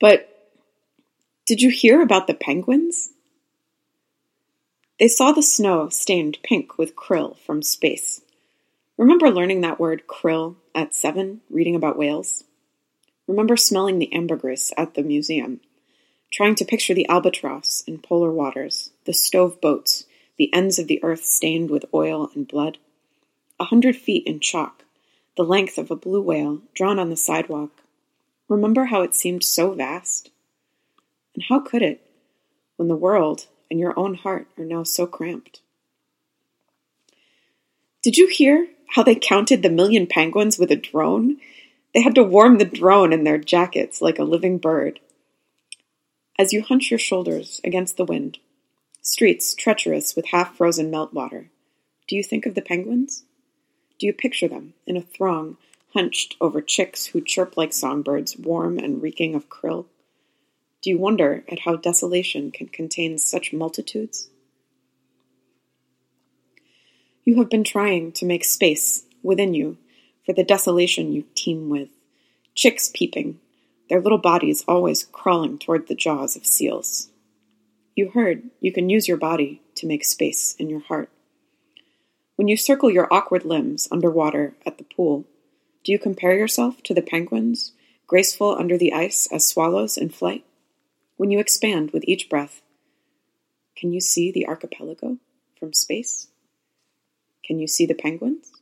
But did you hear about the penguins? They saw the snow stained pink with krill from space. Remember learning that word krill at 7, reading about whales? Remember smelling the ambergris at the museum, trying to picture the albatross in polar waters, the stove boats, the ends of the earth stained with oil and blood? 100 feet in chalk, the length of a blue whale drawn on the sidewalk. Remember how it seemed so vast? And how could it, when the world and your own heart are now so cramped? Did you hear how they counted the 1,000,000 penguins with a drone? They had to warm the drone in their jackets like a living bird. As you hunch your shoulders against the wind, streets treacherous with half-frozen meltwater, do you think of the penguins? Do you picture them in a throng hunched over chicks who chirp like songbirds, warm and reeking of krill? Do you wonder at how desolation can contain such multitudes? You have been trying to make space within you for the desolation you teem with. Chicks peeping, their little bodies always crawling toward the jaws of seals. You heard you can use your body to make space in your heart. When you circle your awkward limbs underwater at the pool, do you compare yourself to the penguins, graceful under the ice as swallows in flight? When you expand with each breath, can you see the archipelago from space? Can you see the penguins?